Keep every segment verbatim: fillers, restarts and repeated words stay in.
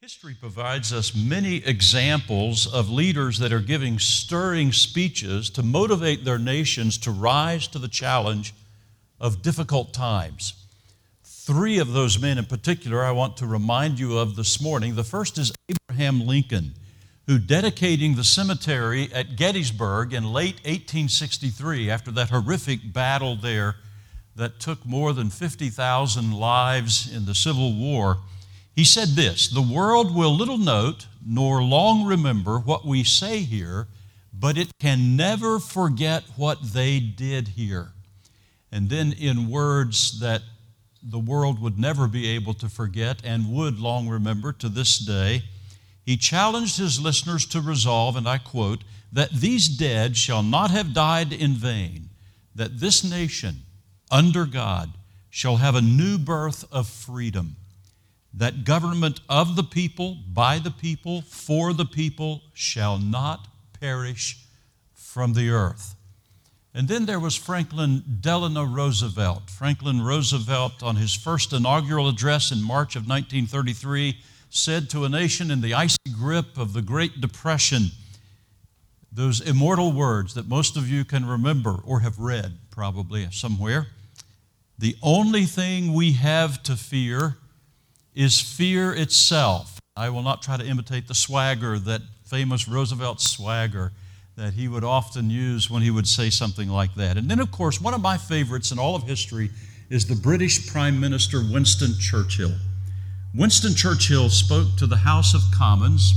History provides us many examples of leaders that are giving stirring speeches to motivate their nations to rise to the challenge of difficult times. Three of those men in particular I want to remind you of this morning. The first is Abraham Lincoln, who, dedicating the cemetery at Gettysburg in late eighteen sixty-three, after that horrific battle there that took more than fifty thousand lives in the Civil War, he said this: "The world will little note nor long remember what we say here, but it can never forget what they did here." And then in words that the world would never be able to forget and would long remember to this day, he challenged his listeners to resolve, and I quote, "that these dead shall not have died in vain, that this nation, under God, shall have a new birth of freedom, that government of the people, by the people, for the people, shall not perish from the earth." And then there was Franklin Delano Roosevelt. Franklin Roosevelt, on his first inaugural address in March of nineteen thirty-three, said to a nation in the icy grip of the Great Depression those immortal words that most of you can remember or have read probably somewhere: "The only thing we have to fear is fear itself." I will not try to imitate the swagger, that famous Roosevelt swagger that he would often use when he would say something like that. And then, of course, one of my favorites in all of history is the British Prime Minister Winston Churchill. Winston Churchill spoke to the House of Commons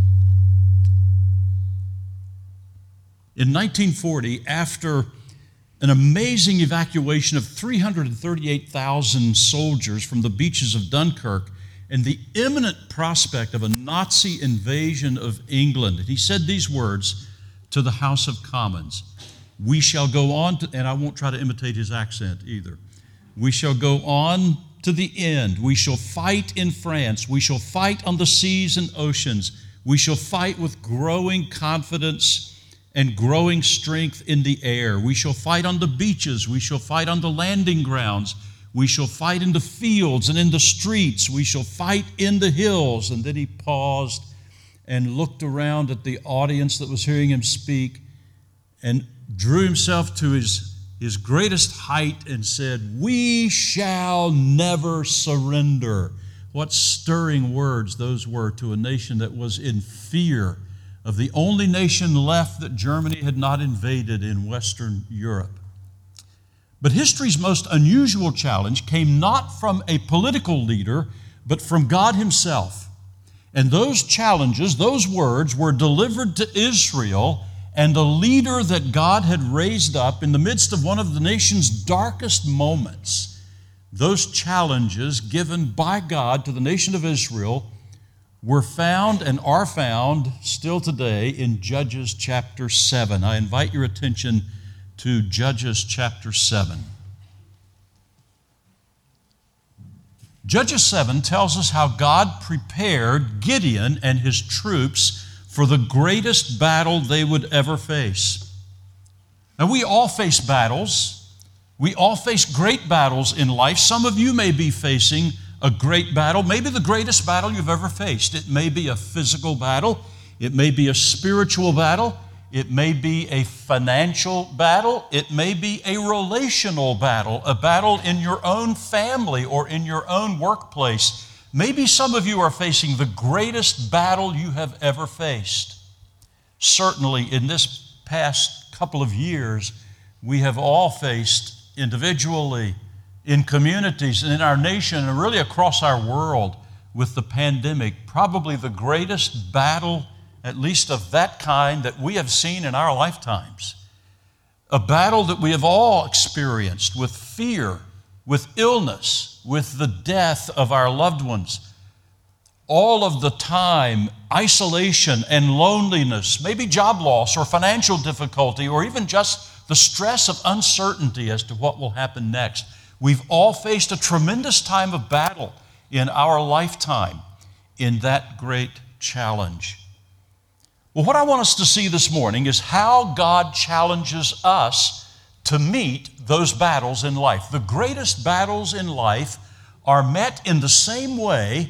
in nineteen forty after an amazing evacuation of three hundred thirty-eight thousand soldiers from the beaches of Dunkirk and the imminent prospect of a Nazi invasion of England. And he said these words to the House of Commons: "We shall go on to," and I won't try to imitate his accent either, "we shall go on to the end. We shall fight in France. We shall fight on the seas and oceans. We shall fight with growing confidence and growing strength in the air. We shall fight on the beaches. We shall fight on the landing grounds. We shall fight in the fields and in the streets. We shall fight in the hills." And then he paused and looked around at the audience that was hearing him speak and drew himself to his, his greatest height and said, "We shall never surrender." What stirring words those were to a nation that was in fear of the only nation left that Germany had not invaded in Western Europe. But history's most unusual challenge came not from a political leader, but from God Himself. And those challenges, those words, were delivered to Israel and the leader that God had raised up in the midst of one of the nation's darkest moments. Those challenges given by God to the nation of Israel were found and are found still today in Judges chapter seven. I invite your attention to Judges chapter seven. Judges seven tells us how God prepared Gideon and his troops for the greatest battle they would ever face. Now, we all face battles. We all face great battles in life. Some of you may be facing a great battle, maybe the greatest battle you've ever faced. It may be a physical battle. It may be a spiritual battle. It may be a financial battle. It may be a relational battle, a battle in your own family or in your own workplace. Maybe some of you are facing the greatest battle you have ever faced. Certainly, in this past couple of years, we have all faced individually, in communities and in our nation and really across our world with the pandemic, probably the greatest battle, at least of that kind, that we have seen in our lifetimes. A battle that we have all experienced with fear, with illness, with the death of our loved ones. All of the time, isolation and loneliness, maybe job loss or financial difficulty, or even just the stress of uncertainty as to what will happen next. We've all faced a tremendous time of battle in our lifetime in that great challenge. Well, what I want us to see this morning is how God challenges us to meet those battles in life. The greatest battles in life are met in the same way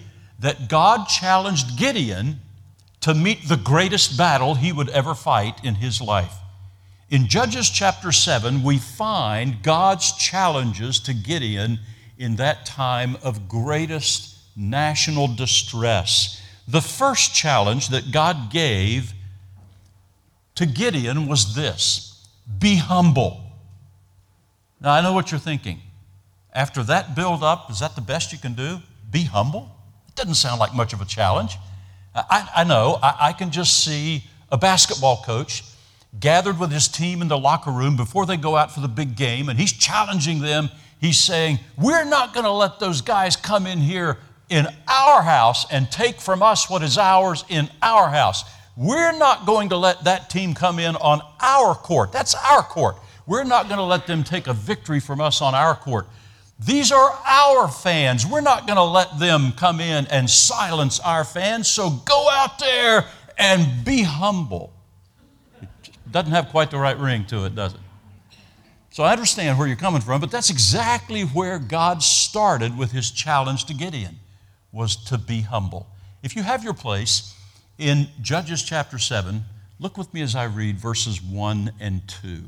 that God challenged Gideon to meet the greatest battle he would ever fight in his life. In Judges chapter seven, we find God's challenges to Gideon in that time of greatest national distress. The first challenge that God gave to Gideon was this: be humble. Now, I know what you're thinking. After that build-up, is that the best you can do? Be humble? It doesn't sound like much of a challenge. I, I know, I, I can just see a basketball coach gathered with his team in the locker room before they go out for the big game, and he's challenging them. He's saying, we're not going to let those guys come in here in our house and take from us what is ours in our house. We're not going to let that team come in on our court. That's our court. We're not going to let them take a victory from us on our court. These are our fans. We're not going to let them come in and silence our fans. So go out there and be humble. It doesn't have quite the right ring to it, does it? So I understand where you're coming from, but that's exactly where God started with his challenge to Gideon, was to be humble. If you have your place in Judges chapter seven, look with me as I read verses one and two.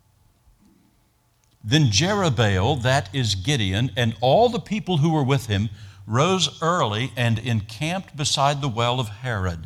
Then Jerubbaal, that is Gideon, and all the people who were with him rose early and encamped beside the well of Harod,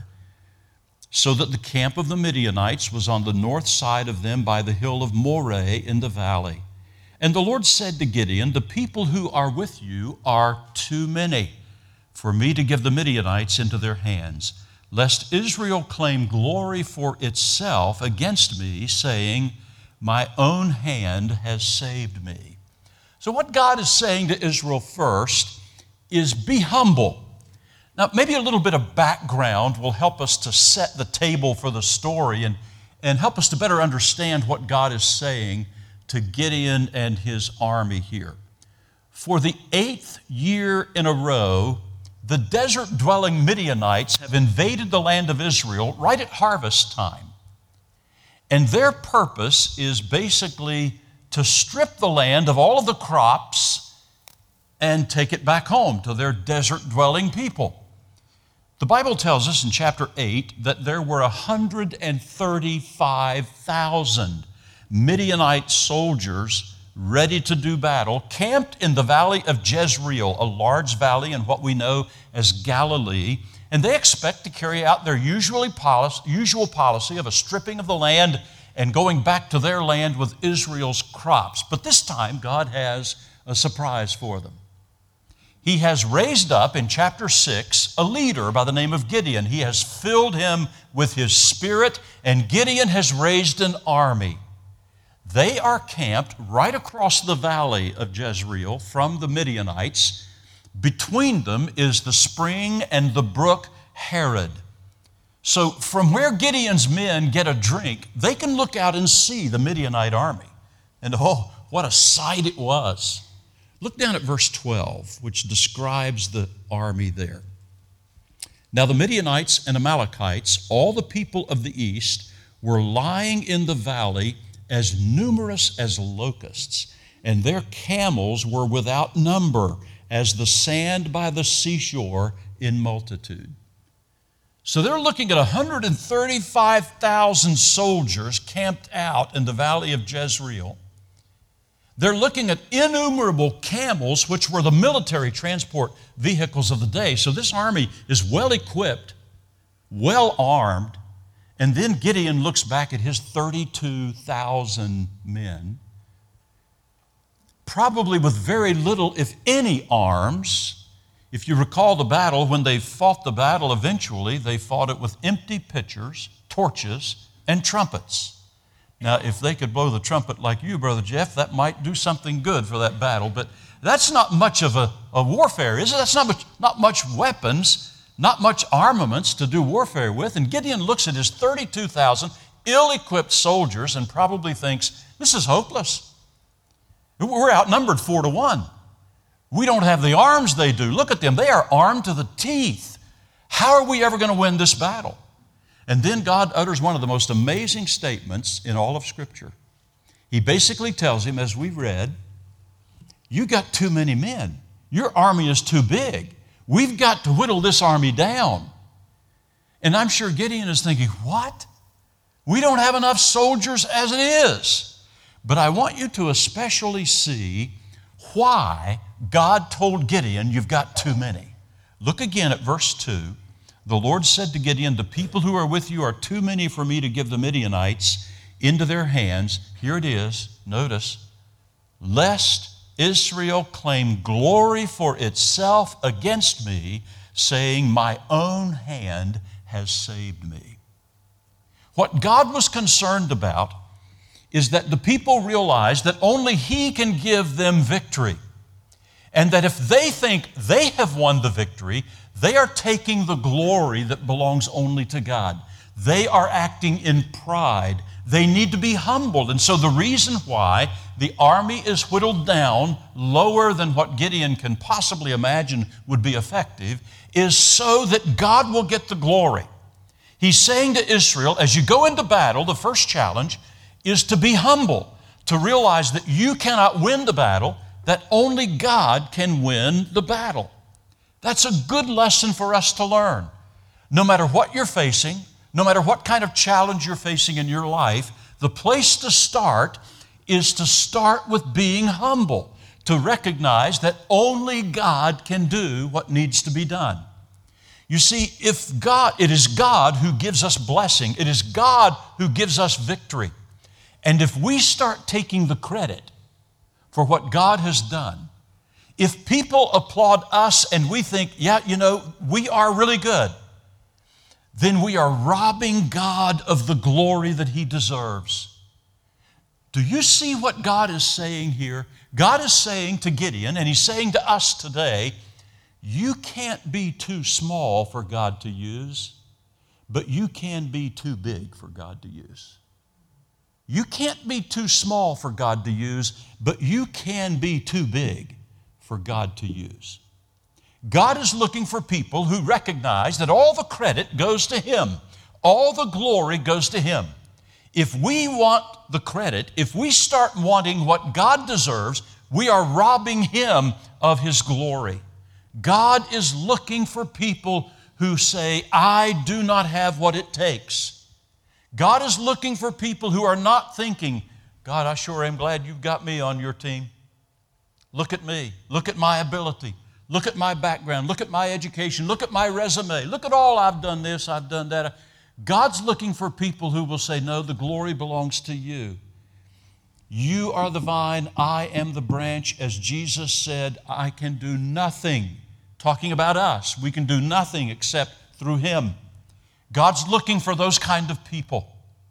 so that the camp of the Midianites was on the north side of them by the hill of Moreh in the valley. And the Lord said to Gideon, the people who are with you are too many for me to give the Midianites into their hands, lest Israel claim glory for itself against me, saying, my own hand has saved me. So what God is saying to Israel first is be humble. Now, maybe a little bit of background will help us to set the table for the story and, and help us to better understand what God is saying to Gideon and his army here. For the eighth year in a row, the desert-dwelling Midianites have invaded the land of Israel right at harvest time. And their purpose is basically to strip the land of all of the crops and take it back home to their desert-dwelling people. The Bible tells us in chapter eight that there were one hundred thirty-five thousand Midianite soldiers ready to do battle, camped in the valley of Jezreel, a large valley in what we know as Galilee, and they expect to carry out their usually policy, usual policy of a stripping of the land and going back to their land with Israel's crops. But this time, God has a surprise for them. He has raised up in chapter six a leader by the name of Gideon. He has filled him with his spirit, and Gideon has raised an army. They are camped right across the valley of Jezreel from the Midianites. Between them is the spring and the brook Harod. So from where Gideon's men get a drink, they can look out and see the Midianite army. And oh, what a sight it was. Look down at verse twelve, which describes the army there. Now the Midianites and Amalekites, all the people of the east, were lying in the valley as numerous as locusts, and their camels were without number, as the sand by the seashore in multitude. So they're looking at one hundred thirty-five thousand soldiers camped out in the valley of Jezreel. They're looking at innumerable camels, which were the military transport vehicles of the day. So this army is well equipped, well armed, and then Gideon looks back at his thirty-two thousand men, probably with very little, if any, arms. If you recall the battle, when they fought the battle eventually, they fought it with empty pitchers, torches, and trumpets. Now, if they could blow the trumpet like you, Brother Jeff, that might do something good for that battle, but that's not much of a, a warfare, is it? That's not much, not much weapons, not much armaments to do warfare with. And Gideon looks at his thirty-two thousand ill-equipped soldiers and probably thinks, this is hopeless. We're outnumbered four to one. We don't have the arms they do. Look at them. They are armed to the teeth. How are we ever going to win this battle? And then God utters one of the most amazing statements in all of Scripture. He basically tells him, as we read, you got too many men. Your army is too big. We've got to whittle this army down. And I'm sure Gideon is thinking, what? We don't have enough soldiers as it is. But I want you to especially see why God told Gideon, you've got too many. Look again at verse two. The Lord said to Gideon, the people who are with you are too many for me to give the Midianites into their hands. Here it is, notice, lest Israel claim glory for itself against me, saying, my own hand has saved me. What God was concerned about is that the people realize that only He can give them victory. And that if they think they have won the victory, they are taking the glory that belongs only to God. They are acting in pride. They need to be humbled. And so the reason why the army is whittled down lower than what Gideon can possibly imagine would be effective is so that God will get the glory. He's saying to Israel, as you go into battle, the first challenge is to be humble, to realize that you cannot win the battle, that only God can win the battle. That's a good lesson for us to learn. No matter what you're facing, no matter what kind of challenge you're facing in your life, the place to start is to start with being humble, to recognize that only God can do what needs to be done. You see, if God, it is God who gives us blessing, it is God who gives us victory. And if we start taking the credit for what God has done, if people applaud us and we think, yeah, you know, we are really good, then we are robbing God of the glory that He deserves. Do you see what God is saying here? God is saying to Gideon, and He's saying to us today, you can't be too small for God to use, but you can be too big for God to use. You can't be too small for God to use, but you can be too big for God to use. God is looking for people who recognize that all the credit goes to Him. All the glory goes to Him. If we want the credit, if we start wanting what God deserves, we are robbing Him of His glory. God is looking for people who say, I do not have what it takes. God is looking for people who are not thinking, God, I sure am glad you've got me on your team. Look at me. Look at my ability. Look at my background. Look at my education. Look at my resume. Look at all I've done this, I've done that. God's looking for people who will say, no, the glory belongs to you. You are the vine, I am the branch. As Jesus said, I can do nothing. Talking about us, we can do nothing except through Him. God's looking for those kind of people.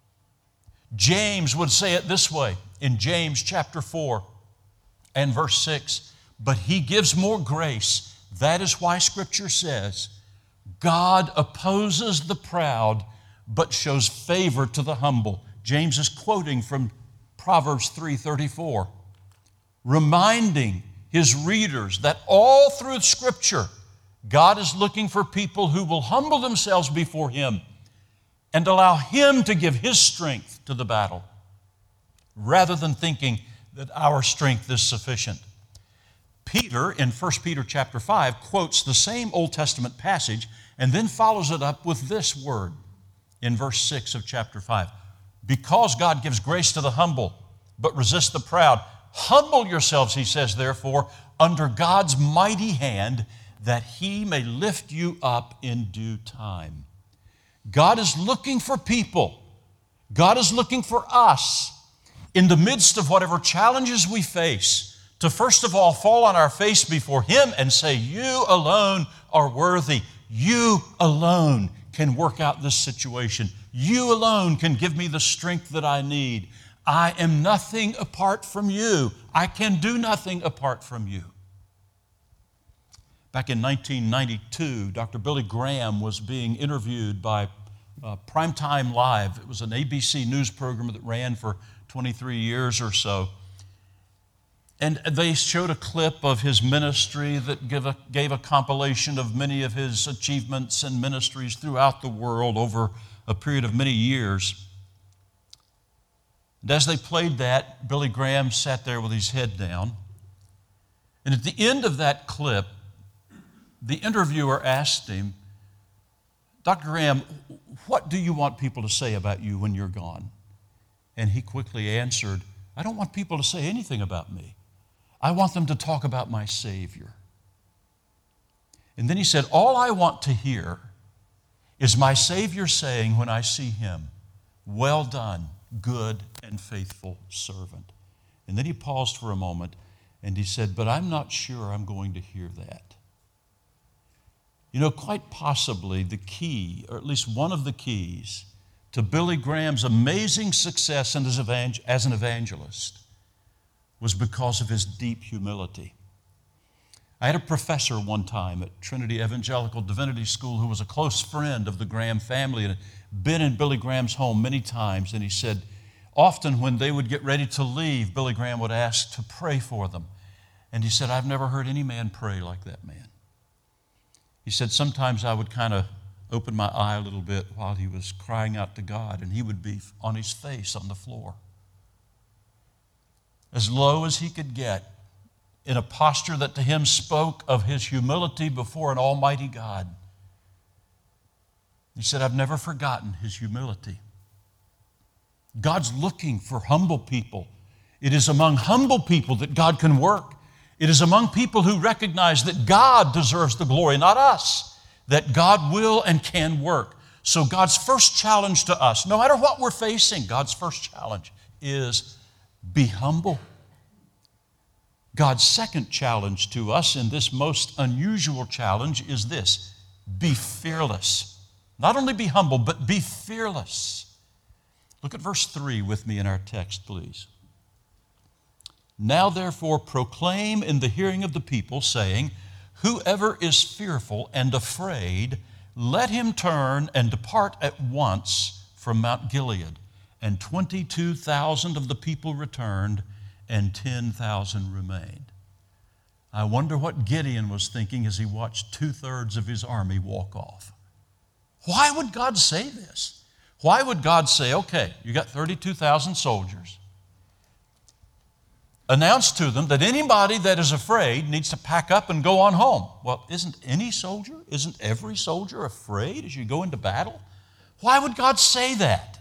James would say it this way in James chapter four and verse six, but He gives more grace. That is why Scripture says, God opposes the proud, but shows favor to the humble. James is quoting from Proverbs three thirty-four, reminding his readers that all through Scripture, God is looking for people who will humble themselves before Him and allow Him to give His strength to the battle, rather than thinking that our strength is sufficient. Peter, in First Peter chapter five, quotes the same Old Testament passage and then follows it up with this word in verse six of chapter five. Because God gives grace to the humble, but resists the proud. Humble yourselves, he says, therefore, under God's mighty hand, that He may lift you up in due time. God is looking for people. God is looking for us in the midst of whatever challenges we face to first of all fall on our face before Him and say, you alone are worthy. You alone can work out this situation. You alone can give me the strength that I need. I am nothing apart from you. I can do nothing apart from you. Back in nineteen ninety-two, Doctor Billy Graham was being interviewed by uh, Primetime Live. It was an A B C news program that ran for twenty-three years or so. And they showed a clip of his ministry that gave a, gave a compilation of many of his achievements and ministries throughout the world over a period of many years. And as they played that, Billy Graham sat there with his head down. And at the end of that clip, the interviewer asked him, Doctor Graham, what do you want people to say about you when you're gone? And he quickly answered, I don't want people to say anything about me. I want them to talk about my Savior. And then he said, all I want to hear is my Savior saying when I see him, well done, good and faithful servant. And then he paused for a moment and he said, but I'm not sure I'm going to hear that. You know, quite possibly the key, or at least one of the keys, to Billy Graham's amazing success as an evangelist was because of his deep humility. I had a professor one time at Trinity Evangelical Divinity School who was a close friend of the Graham family and had been in Billy Graham's home many times, and he said often when they would get ready to leave, Billy Graham would ask to pray for them. And he said, I've never heard any man pray like that man. He said, sometimes I would kind of open my eye a little bit while he was crying out to God, and he would be on his face on the floor, as low as he could get, in a posture that to him spoke of his humility before an almighty God. He said, I've never forgotten his humility. God's looking for humble people. It is among humble people that God can work. It is among people who recognize that God deserves the glory, not us, that God will and can work. So God's first challenge to us, no matter what we're facing, God's first challenge is be humble. God's second challenge to us in this most unusual challenge is this: be fearless. Not only be humble, but be fearless. Look at verse three with me in our text, please. Now therefore proclaim in the hearing of the people, saying, whoever is fearful and afraid, let him turn and depart at once from Mount Gilead. And twenty-two thousand of the people returned, and ten thousand remained. I wonder what Gideon was thinking as he watched two-thirds of his army walk off. Why would God say this? Why would God say, okay, you got thirty-two thousand soldiers. Announce to them that anybody that is afraid needs to pack up and go on home. Well, isn't any soldier, isn't every soldier afraid as you go into battle? Why would God say that?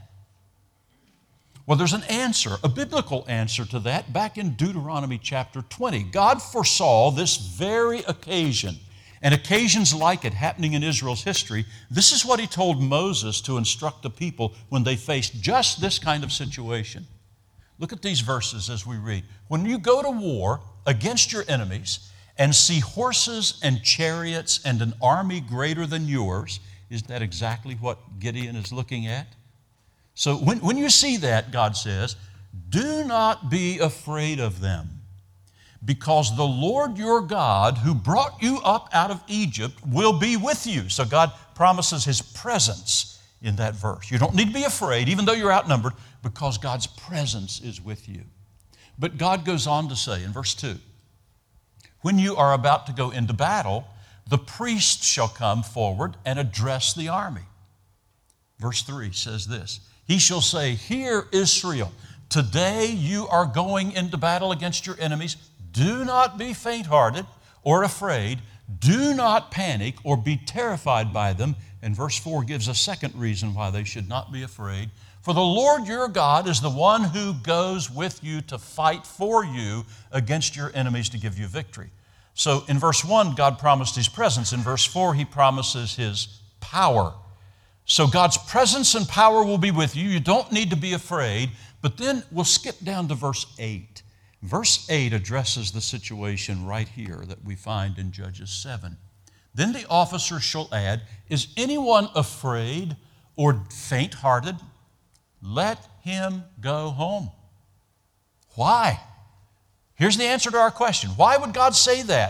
Well, there's an answer, a biblical answer to that back in Deuteronomy chapter twenty. God foresaw this very occasion and occasions like it happening in Israel's history. This is what he told Moses to instruct the people when they faced just this kind of situation. Look at these verses as we read. When you go to war against your enemies and see horses and chariots and an army greater than yours, is that exactly what Gideon is looking at? So when, when you see that, God says, do not be afraid of them, because the Lord your God who brought you up out of Egypt will be with you. So God promises his presence in that verse. You don't need to be afraid, even though you're outnumbered, because God's presence is with you. But God goes on to say in verse two, when you are about to go into battle, the priest shall come forward and address the army. Verse three says this, he shall say, hear Israel, today you are going into battle against your enemies. Do not be faint-hearted or afraid. Do not panic or be terrified by them. And verse four gives a second reason why they should not be afraid. For the Lord your God is the one who goes with you to fight for you against your enemies to give you victory. So in verse one, God promised his presence. In verse four, he promises his power. So God's presence and power will be with you. You don't need to be afraid. But then we'll skip down to verse eight. Verse eight addresses the situation right here that we find in Judges seven. Then the officer shall add, is anyone afraid or faint-hearted? Let him go home. Why? Here's the answer to our question. Why would God say that?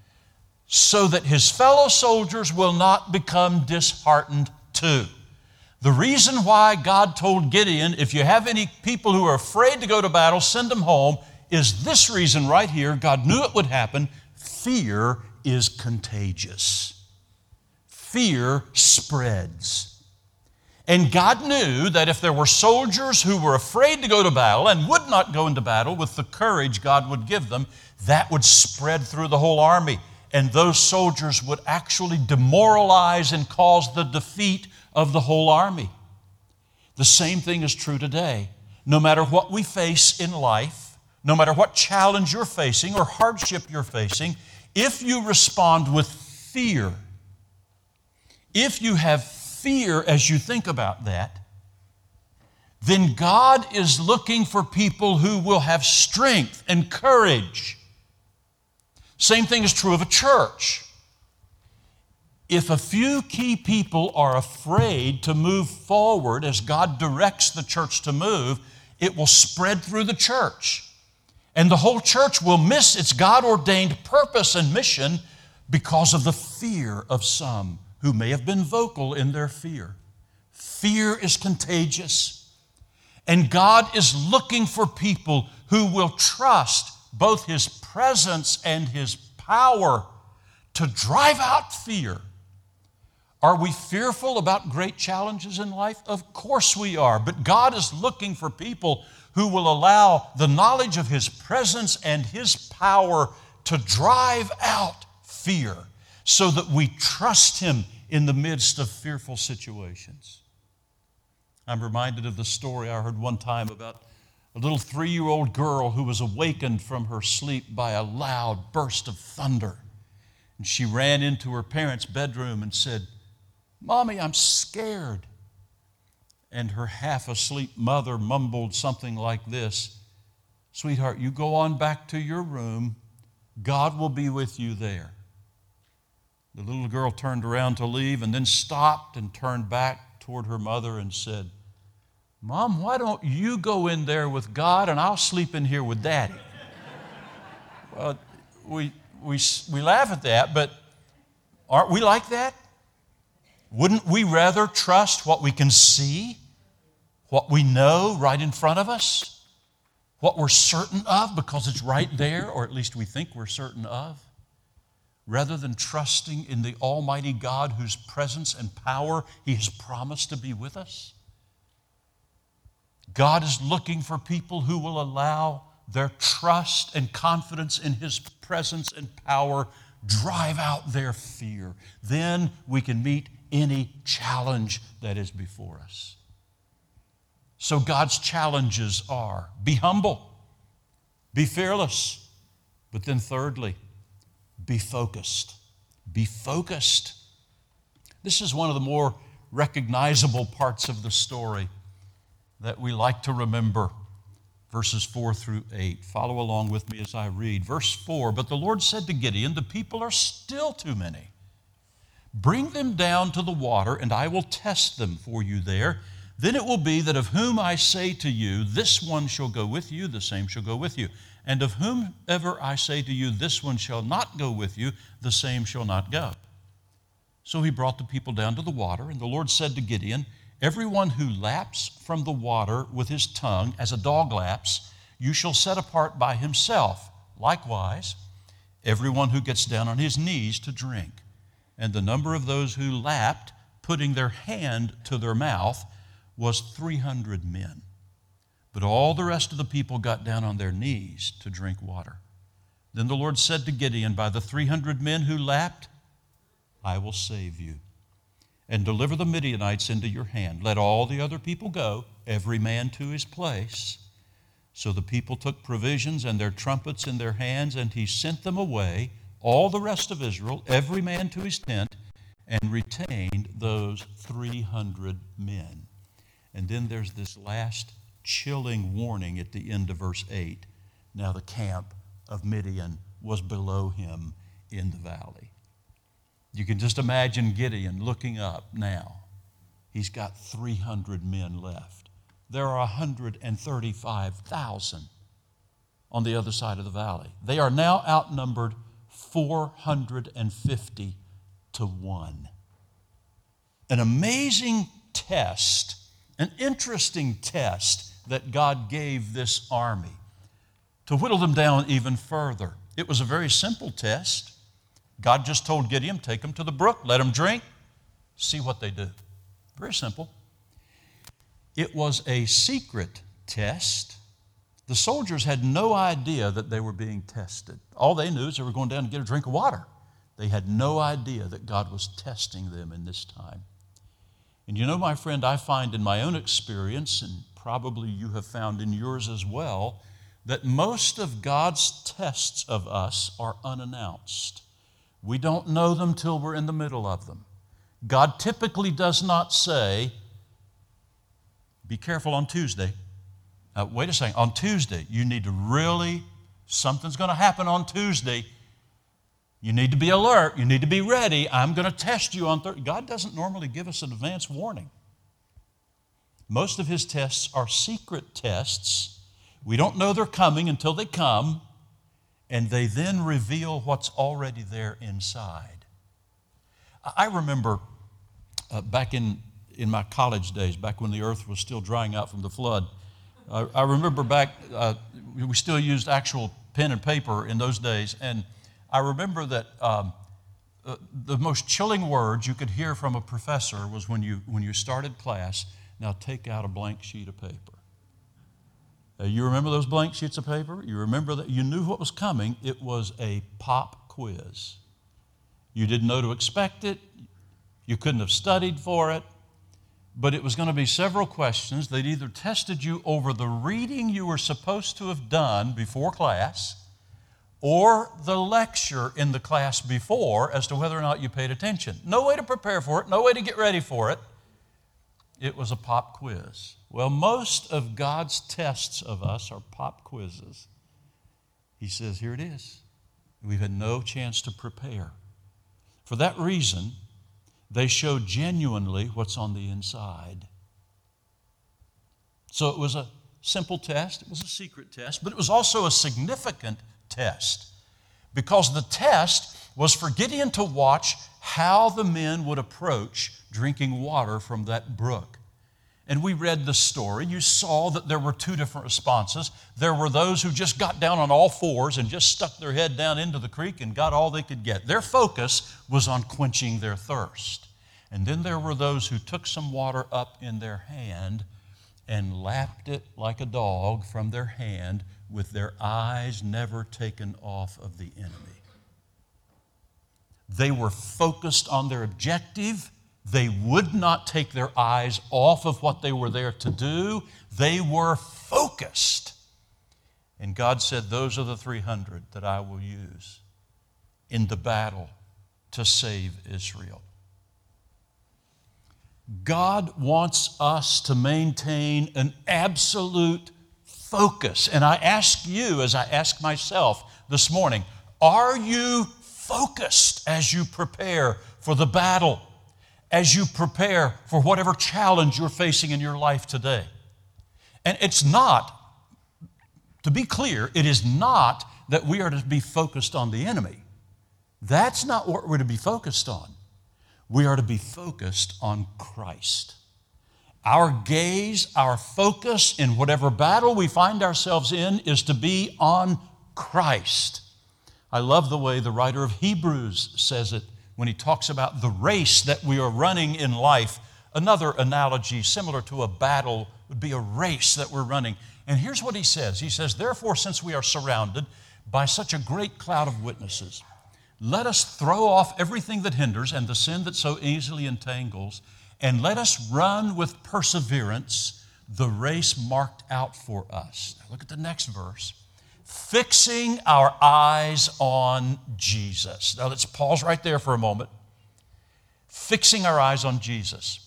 So that his fellow soldiers will not become disheartened too. The reason why God told Gideon, if you have any people who are afraid to go to battle, send them home, is this reason right here. God knew it would happen. Fear is contagious. Fear spreads. And God knew that if there were soldiers who were afraid to go to battle and would not go into battle with the courage God would give them, that would spread through the whole army. and those soldiers would actually demoralize and cause the defeat of the whole army. The same thing is true today. No matter what we face in life, no matter what challenge you're facing or hardship you're facing, if you respond with fear, if you have fear as you think about that, then God is looking for people who will have strength and courage. Same thing is true of a church. If a few key people are afraid to move forward as God directs the church to move, it will spread through the church. And the whole church will miss its God-ordained purpose and mission because of the fear of some who may have been vocal in their fear. Fear is contagious. And God is looking for people who will trust both His presence and His power to drive out fear. Are we fearful about great challenges in life? Of course we are. But God is looking for people who will allow the knowledge of His presence and His power to drive out fear so that we trust Him in the midst of fearful situations. I'm reminded of the story I heard one time about a little three-year-old girl who was awakened from her sleep by a loud burst of thunder. And she ran into her parents' bedroom and said, "Mommy, I'm scared." And her half-asleep mother mumbled something like this, "Sweetheart, you go on back to your room. God will be with you there." The little girl turned around to leave and then stopped and turned back toward her mother and said, "Mom, why don't you go in there with God and I'll sleep in here with Daddy?" Well, we, we, we laugh at that, but aren't we like that? Wouldn't we rather trust what we can see, what we know right in front of us, what we're certain of because it's right there, or at least we think we're certain of, rather than trusting in the Almighty God whose presence and power He has promised to be with us? God is looking for people who will allow their trust and confidence in His presence and power drive out their fear. Then we can meet any challenge that is before us. So God's challenges are: be humble, be fearless, but then thirdly, be focused. Be focused. This is one of the more recognizable parts of the story that we like to remember. Verses four through eight. Follow along with me as I read. Verse four, "But the Lord said to Gideon, the people are still too many. Bring them down to the water, and I will test them for you there. Then it will be that of whom I say to you, this one shall go with you, the same shall go with you. And of whomever I say to you, this one shall not go with you, the same shall not go." So he brought the people down to the water, and the Lord said to Gideon, "Everyone who laps from the water with his tongue, as a dog laps, you shall set apart by himself. Likewise, everyone who gets down on his knees to drink." And the number of those who lapped, putting their hand to their mouth, was three hundred men. But all the rest of the people got down on their knees to drink water. Then the Lord said to Gideon, "By the three hundred men who lapped, I will save you, and deliver the Midianites into your hand. Let all the other people go, every man to his place." So the people took provisions and their trumpets in their hands, and he sent them away, all the rest of Israel, every man to his tent, and retained those three hundred men. And then there's this last chilling warning at the end of verse eight. Now the camp of Midian was below him in the valley. You can just imagine Gideon looking up now. He's got three hundred men left. There are one hundred thirty-five thousand on the other side of the valley. They are now outnumbered four hundred fifty to one. An amazing test, an interesting test that God gave this army to whittle them down even further. It was a very simple test. God just told Gideon, take them to the brook, let them drink, see what they do. Very simple. It was a secret test. The soldiers had no idea that they were being tested. All they knew is they were going down to get a drink of water. They had no idea that God was testing them in this time. And you know, my friend, I find in my own experience, and probably you have found in yours as well, that most of God's tests of us are unannounced. We don't know them till we're in the middle of them. God typically does not say, be careful on Tuesday. Uh, wait a second, on Tuesday, you need to really, something's going to happen on Tuesday. You need to be alert. You need to be ready. I'm going to test you on Thursday. God doesn't normally give us an advance warning. Most of His tests are secret tests. We don't know they're coming until they come, and they then reveal what's already there inside. I remember uh, back in, in my college days, back when the earth was still drying out from the flood, I, I remember back, uh, we still used actual pen and paper in those days, and I remember that um, uh, the most chilling words you could hear from a professor was when you, when you started class, now take out a blank sheet of paper. Uh, you remember those blank sheets of paper? You remember that you knew what was coming. It was a pop quiz. You didn't know to expect it. You couldn't have studied for it. But it was going to be several questions. They'd either tested you over the reading you were supposed to have done before class or the lecture in the class before as to whether or not you paid attention. No way to prepare for it, no way to get ready for it. It was a pop quiz. Well, most of God's tests of us are pop quizzes. He says, here it is. We've had no chance to prepare. For that reason, they show genuinely what's on the inside. So it was a simple test. It was a secret test, but it was also a significant test because the test was for Gideon to watch how the men would approach drinking water from that brook. And we read the story. You saw that there were two different responses. There were those who just got down on all fours and just stuck their head down into the creek and got all they could get. Their focus was on quenching their thirst. And then there were those who took some water up in their hand and lapped it like a dog from their hand with their eyes never taken off of the enemy. They were focused on their objective. They would not take their eyes off of what they were there to do. They were focused. And God said, those are the three hundred that I will use in the battle to save Israel. God wants us to maintain an absolute focus. And I ask you, as I ask myself this morning, are you focused as you prepare for the battle? As you prepare for whatever challenge you're facing in your life today? And it's not, to be clear, it is not that we are to be focused on the enemy. That's not what we're to be focused on. We are to be focused on Christ. Our gaze, our focus in whatever battle we find ourselves in is to be on Christ. I love the way the writer of Hebrews says it when he talks about the race that we are running in life. Another analogy similar to a battle would be a race that we're running. And here's what he says. He says, therefore, since we are surrounded by such a great cloud of witnesses, let us throw off everything that hinders and the sin that so easily entangles, and let us run with perseverance the race marked out for us. Now look at the next verse. Fixing our eyes on Jesus. Now let's pause right there for a moment. Fixing our eyes on Jesus.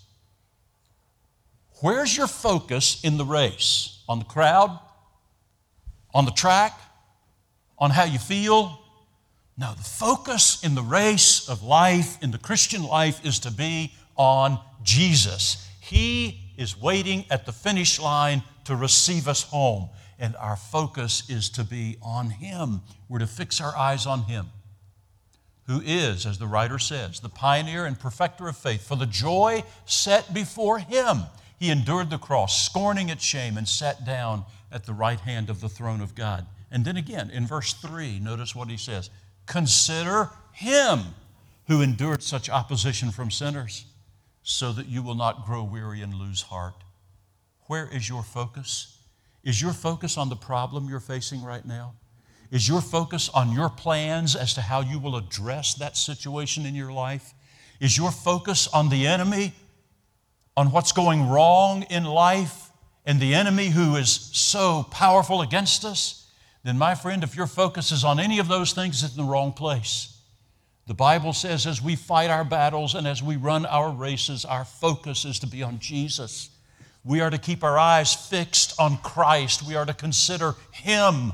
Where's your focus in the race? On the crowd? On the track? On how you feel? No, the focus in the race of life, in the Christian life, is to be on Jesus. He is waiting at the finish line to receive us home. And our focus is to be on Him. We're to fix our eyes on Him, who is, as the writer says, the pioneer and perfecter of faith. For the joy set before Him, He endured the cross, scorning its shame, and sat down at the right hand of the throne of God. And then again, in verse three, notice what he says. Consider Him who endured such opposition from sinners, so that you will not grow weary and lose heart. Where is your focus? Is your focus on the problem you're facing right now? Is your focus on your plans as to how you will address that situation in your life? Is your focus on the enemy, on what's going wrong in life, and the enemy who is so powerful against us? Then, my friend, if your focus is on any of those things, it's in the wrong place. The Bible says as we fight our battles and as we run our races, our focus is to be on Jesus. We are to keep our eyes fixed on Christ. We are to consider Him,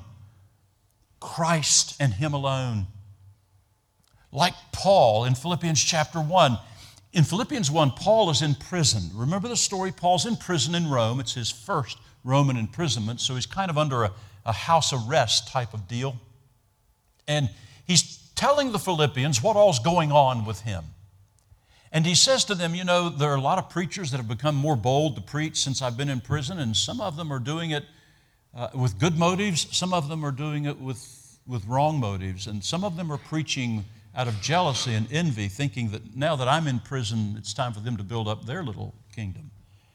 Christ and Him alone. Like Paul in Philippians chapter one. In Philippians one, Paul is in prison. Remember the story? Paul's in prison in Rome. It's his first Roman imprisonment, so he's kind of under a, a house arrest type of deal. And he's telling the Philippians what all's going on with him. And he says to them, you know, there are a lot of preachers that have become more bold to preach since I've been in prison, and some of them are doing it uh, with good motives. Some of them are doing it with, with wrong motives. And some of them are preaching out of jealousy and envy, thinking that now that I'm in prison, it's time for them to build up their little kingdom.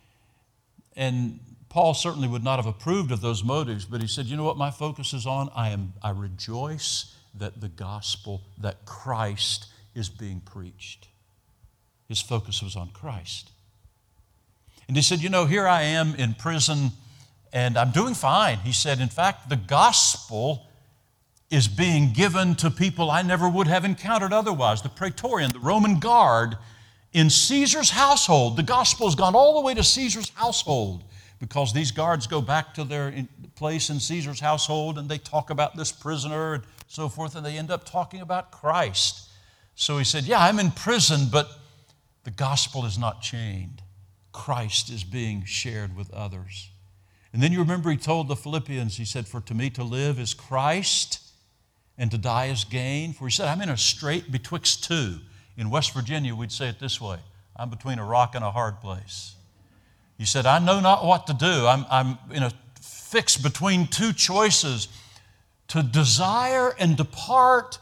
And Paul certainly would not have approved of those motives, but he said, you know what my focus is on? I am, I rejoice that the gospel, that Christ is being preached. His focus was on Christ. And he said, you know, here I am in prison and I'm doing fine. He said, in fact, the gospel is being given to people I never would have encountered otherwise. The Praetorian, the Roman guard in Caesar's household. The gospel has gone all the way to Caesar's household because these guards go back to their place in Caesar's household and they talk about this prisoner and so forth, and they end up talking about Christ. So he said, yeah, I'm in prison, but the gospel is not chained. Christ is being shared with others. And then you remember he told the Philippians, he said, for to me to live is Christ and to die is gain. For he said, I'm in a strait betwixt two. In West Virginia, we'd say it this way, I'm between a rock and a hard place. He said, I know not what to do. I'm, I'm in a fix between two choices, to desire and depart.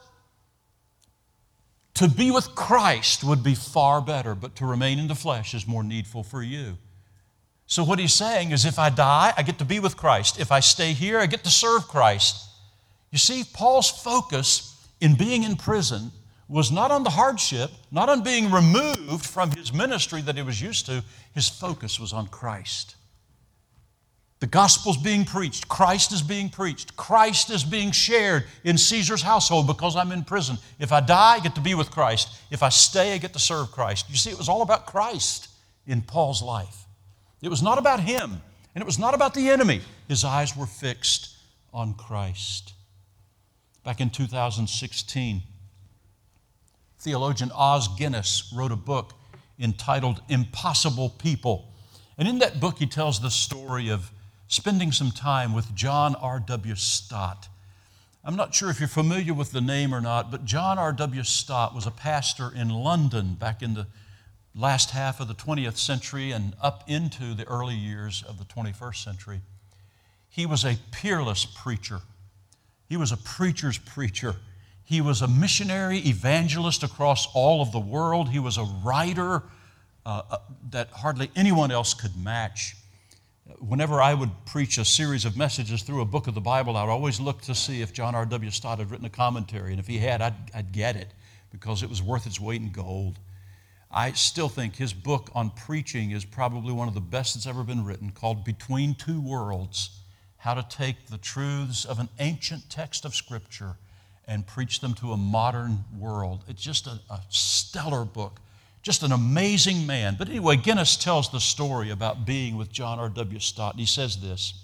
To be with Christ would be far better, but to remain in the flesh is more needful for you. So what he's saying is if I die, I get to be with Christ. If I stay here, I get to serve Christ. You see, Paul's focus in being in prison was not on the hardship, not on being removed from his ministry that he was used to. His focus was on Christ. The gospel's being preached. Christ is being preached. Christ is being shared in Caesar's household because I'm in prison. If I die, I get to be with Christ. If I stay, I get to serve Christ. You see, it was all about Christ in Paul's life. It was not about him, and it was not about the enemy. His eyes were fixed on Christ. Back in two thousand sixteen, theologian Os Guinness wrote a book entitled Impossible People. And in that book, he tells the story of spending some time with John R W Stott. I'm not sure if you're familiar with the name or not, but John R W Stott was a pastor in London back in the last half of the twentieth century and up into the early years of the twenty-first century. He was a peerless preacher. He was a preacher's preacher. He was a missionary evangelist across all of the world. He was a writer uh, that hardly anyone else could match. Whenever I would preach a series of messages through a book of the Bible, I would always look to see if John R W Stott had written a commentary, and if he had, I'd, I'd get it because it was worth its weight in gold. I still think his book on preaching is probably one of the best that's ever been written, called Between Two Worlds, How to Take the Truths of an Ancient Text of Scripture and Preach Them to a Modern World. It's just a, a stellar book. Just an amazing man. But anyway, Guinness tells the story about being with John R W Stott. He says this,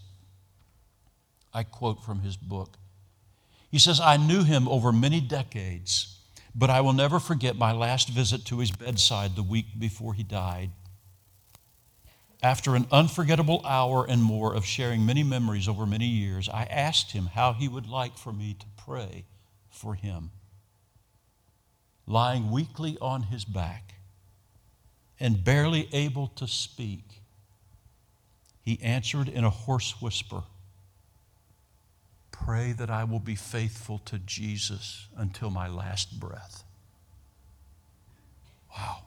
I quote from his book. He says, I knew him over many decades, but I will never forget my last visit to his bedside the week before he died. After an unforgettable hour and more of sharing many memories over many years, I asked him how he would like for me to pray for him. Lying weakly on his back, and barely able to speak, he answered in a hoarse whisper, pray that I will be faithful to Jesus until my last breath. Wow.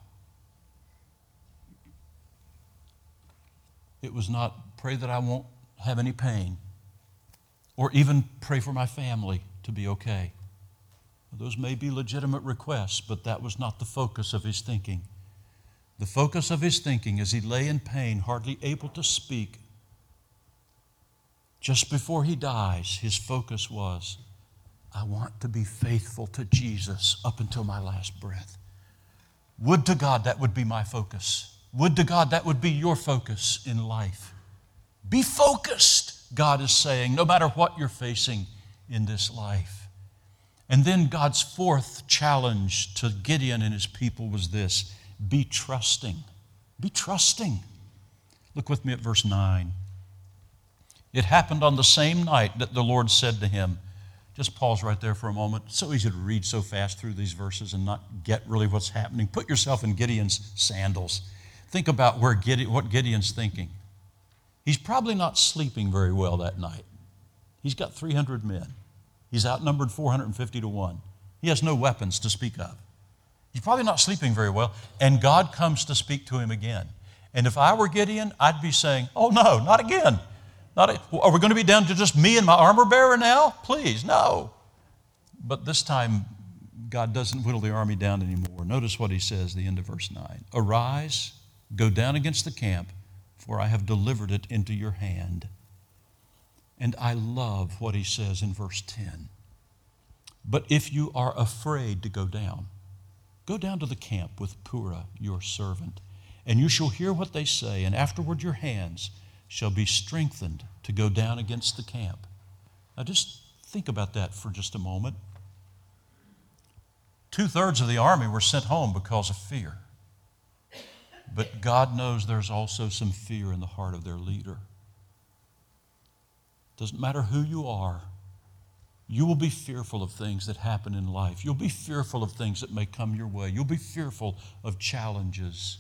It was not pray that I won't have any pain, or even pray for my family. to be okay. Those may be legitimate requests, but that was not the focus of his thinking. The focus of his thinking as he lay in pain, hardly able to speak, just before he dies, his focus was, I want to be faithful to Jesus up until my last breath. Would to God that would be my focus. Would to God that would be your focus in life. Be focused, God is saying, no matter what you're facing in this life. And then God's fourth challenge to Gideon and his people was this: be trusting. Be trusting. Look with me at verse nine. It happened on the same night that the Lord said to him, just pause right there for a moment. It's so easy to read so fast through these verses and not get really what's happening. Put yourself in Gideon's sandals. Think about where Gideon, what Gideon's thinking. He's probably not sleeping very well that night. He's got three hundred men. He's outnumbered four hundred fifty to one. He has no weapons to speak of. He's probably not sleeping very well, and God comes to speak to him again. And if I were Gideon, I'd be saying, oh no, not again. Not a, are we going to be down to just me and my armor bearer now? Please, no. But this time, God doesn't whittle the army down anymore. Notice what he says, the end of verse nine. Arise, go down against the camp, for I have delivered it into your hand. And I love what he says in verse ten. But if you are afraid to go down, go down to the camp with Purah, your servant, and you shall hear what they say, and afterward your hands shall be strengthened to go down against the camp. Now just think about that for just a moment. Two-thirds of the army were sent home because of fear. But God knows there's also some fear in the heart of their leader. Doesn't matter who you are, you will be fearful of things that happen in life. You'll be fearful of things that may come your way. You'll be fearful of challenges.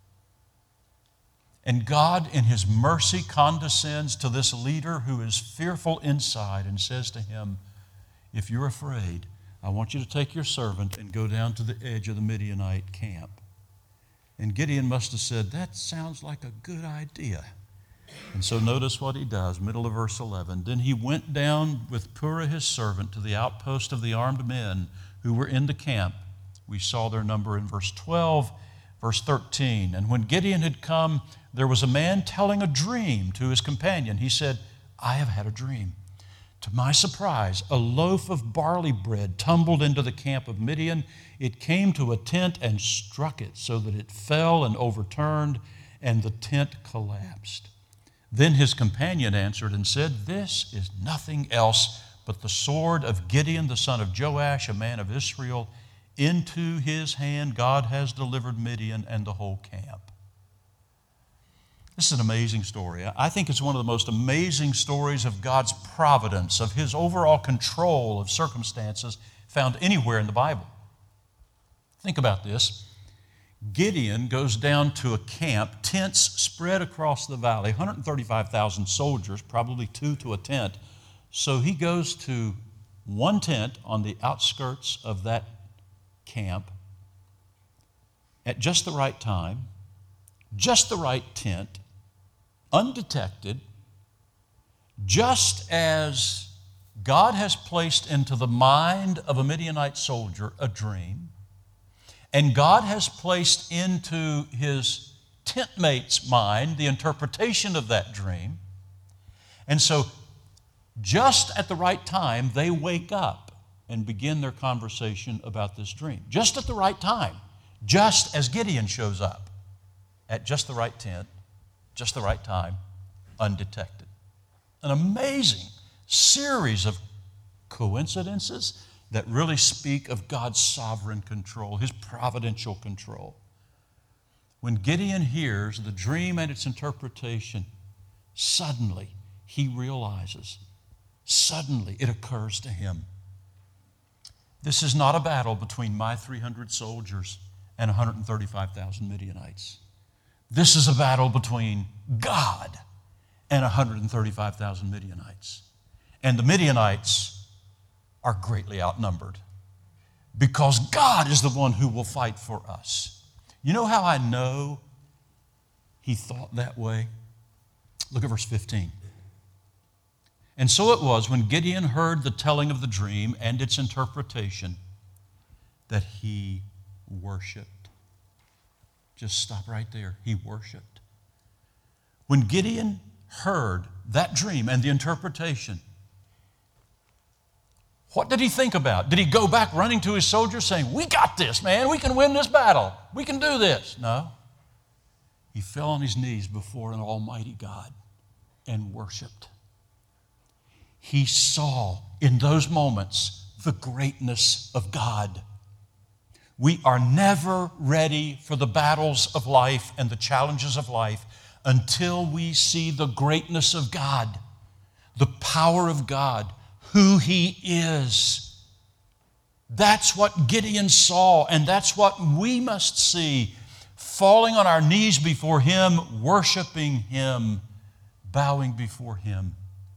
And God, in his mercy, condescends to this leader who is fearful inside and says to him, if you're afraid, I want you to take your servant and go down to the edge of the Midianite camp. And Gideon must have said, that sounds like a good idea. And so notice what he does, middle of verse eleven. Then he went down with Purah his servant to the outpost of the armed men who were in the camp. We saw their number in verse twelve, verse thirteen. And when Gideon had come, there was a man telling a dream to his companion. He said, I have had a dream. To my surprise, a loaf of barley bread tumbled into the camp of Midian. It came to a tent and struck it so that it fell and overturned, and the tent collapsed. Then his companion answered and said, this is nothing else but the sword of Gideon, the son of Joash, a man of Israel. Into his hand God has delivered Midian and the whole camp. This is an amazing story. I think it's one of the most amazing stories of God's providence, of his overall control of circumstances found anywhere in the Bible. Think about this. Gideon goes down to a camp, tents spread across the valley, one hundred thirty-five thousand soldiers, probably two to a tent. So he goes to one tent on the outskirts of that camp at just the right time, just the right tent, undetected, just as God has placed into the mind of a Midianite soldier a dream, and God has placed into his tent mate's mind the interpretation of that dream. And so just at the right time, they wake up and begin their conversation about this dream. Just at the right time, just as Gideon shows up at just the right tent, just the right time, undetected. An amazing series of coincidences that really speak of God's sovereign control, his providential control. When Gideon hears the dream and its interpretation, suddenly he realizes, suddenly it occurs to him, this is not a battle between my three hundred soldiers and one hundred thirty-five thousand Midianites. This is a battle between God and one hundred thirty-five thousand Midianites. And the Midianites are greatly outnumbered because God is the one who will fight for us. You know how I know he thought that way? Look at verse fifteen. And so it was when Gideon heard the telling of the dream and its interpretation that he worshiped. Just stop right there. He worshiped. When Gideon heard that dream and the interpretation, what did he think about? Did he go back running to his soldiers saying, "We got this, man. We can win this battle. We can do this"? No. He fell on his knees before an almighty God and worshiped. He saw in those moments the greatness of God. We are never ready for the battles of life and the challenges of life until we see the greatness of God, the power of God, who He is. That's what Gideon saw, and that's what we must see, falling on our knees before Him, worshiping Him, bowing before Him.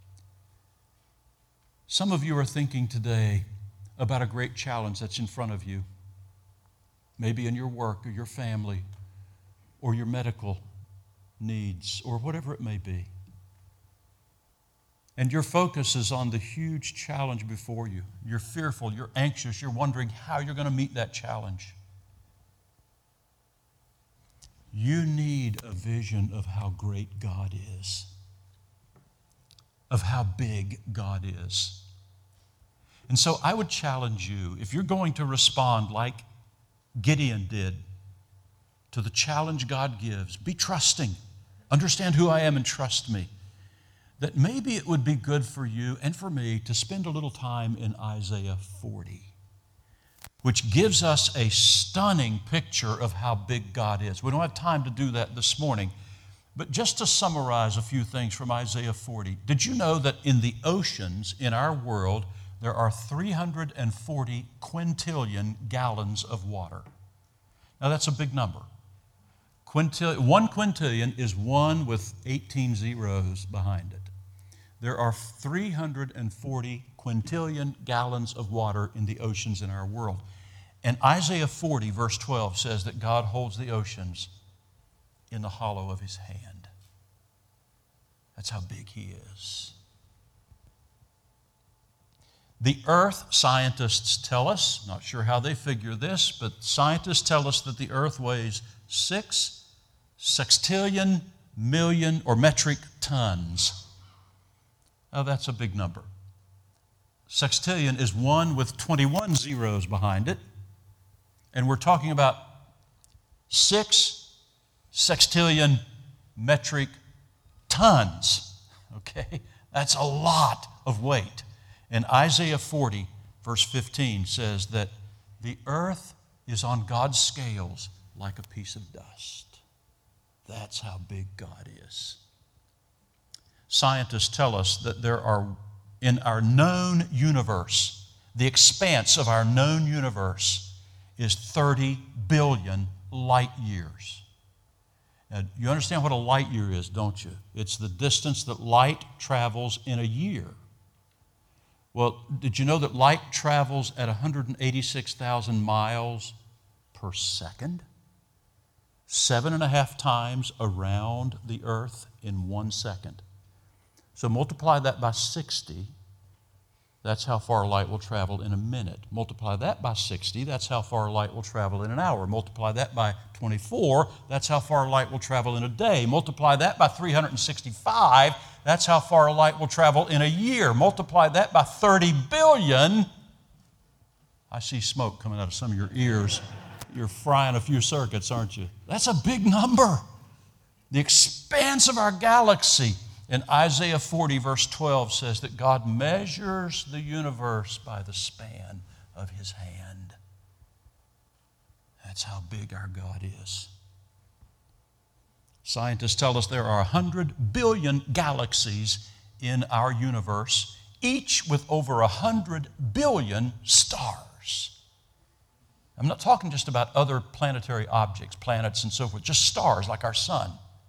Some of you are thinking today about a great challenge that's in front of you, maybe in your work or your family or your medical needs or whatever it may be. And your focus is on the huge challenge before you. You're fearful, you're anxious, you're wondering how you're going to meet that challenge. You need a vision of how great God is, of how big God is. And so I would challenge you, if you're going to respond like Gideon did to the challenge God gives, be trusting. Understand who I am and trust me. That maybe it would be good for you and for me to spend a little time in Isaiah forty, which gives us a stunning picture of how big God is. We don't have time to do that this morning, but just to summarize a few things from Isaiah forty. Did you know that in the oceans in our world, there are three hundred forty quintillion gallons of water? Now that's a big number. Quintil- one quintillion is one with eighteen zeros behind it. There are three hundred forty quintillion gallons of water in the oceans in our world. And Isaiah forty, verse twelve, says that God holds the oceans in the hollow of His hand. That's how big He is. The earth, scientists tell us, not sure how they figure this, but scientists tell us that the earth weighs six sextillion million or metric tons. Now that's a big number. Sextillion is one with twenty-one zeros behind it. And we're talking about six sextillion metric tons. Okay? That's a lot of weight. And Isaiah forty, verse fifteen says that the earth is on God's scales like a piece of dust. That's how big God is. Scientists tell us that there are, in our known universe, the expanse of our known universe is thirty billion light years. Now, you understand what a light year is, don't you? It's the distance that light travels in a year. Well, did you know that light travels at one hundred eighty-six thousand miles per second? Seven and a half times around the earth in one second. So multiply that by sixty, that's how far light will travel in a minute. Multiply that by sixty, that's how far light will travel in an hour. Multiply that by twenty-four, that's how far light will travel in a day. Multiply that by three hundred sixty-five, that's how far light will travel in a year. Multiply that by thirty billion. I see smoke coming out of some of your ears. You're frying a few circuits, aren't you? That's a big number. The expanse of our galaxy. And Isaiah forty, verse twelve says that God measures the universe by the span of His hand. That's how big our God is. Scientists tell us there are one hundred billion galaxies in our universe, each with over one hundred billion stars. I'm not talking just about other planetary objects, planets and so forth, just stars like our sun.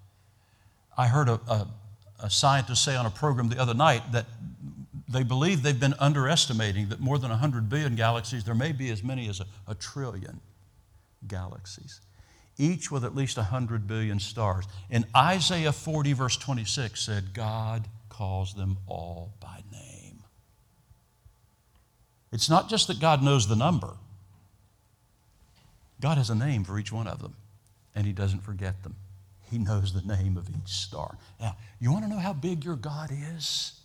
I heard a, a, a scientist say on a program the other night that they believe they've been underestimating that more than one hundred billion galaxies, there may be as many as a, a trillion galaxies, each with at least one hundred billion stars. And Isaiah forty, verse twenty-six said, God calls them all by name. It's not just that God knows the number. God has a name for each one of them, and He doesn't forget them. He knows the name of each star. Now, you want to know how big your God is?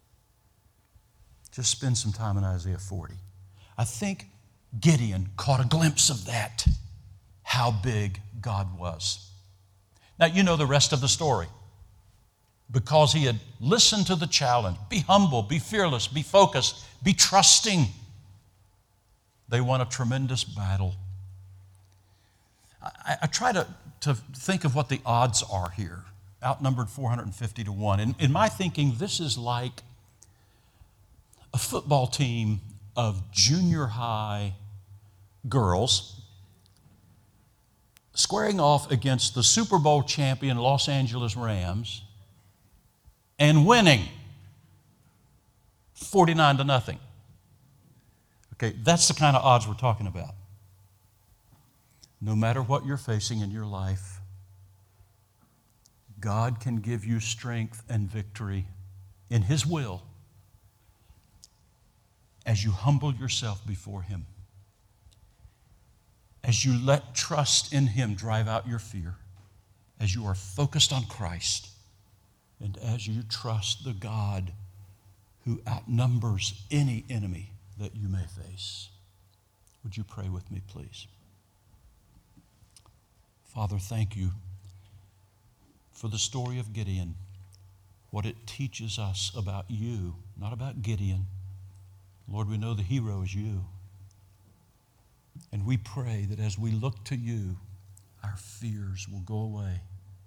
Just spend some time in Isaiah forty. I think Gideon caught a glimpse of that, how big God was. Now, you know the rest of the story. Because he had listened to the challenge, be humble, be fearless, be focused, be trusting, they won a tremendous battle. I, I try to, to think of what the odds are here, outnumbered four hundred fifty to one. In, in my thinking, this is like a football team of junior high girls squaring off against the Super Bowl champion Los Angeles Rams and winning forty-nine to nothing. Okay, that's the kind of odds we're talking about. No matter what you're facing in your life, God can give you strength and victory in His will as you humble yourself before Him, as you let trust in Him drive out your fear, as you are focused on Christ, and as you trust the God who outnumbers any enemy that you may face. Would you pray with me, please? Father, thank you for the story of Gideon, what it teaches us about you, not about Gideon. Lord, we know the hero is you. And we pray that as we look to you, our fears will go away,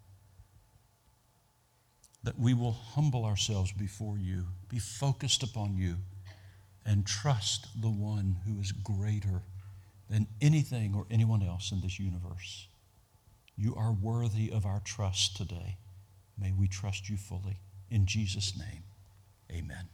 that we will humble ourselves before you, be focused upon you, and trust the one who is greater than anything or anyone else in this universe. You are worthy of our trust today. May we trust you fully. In Jesus' name, amen.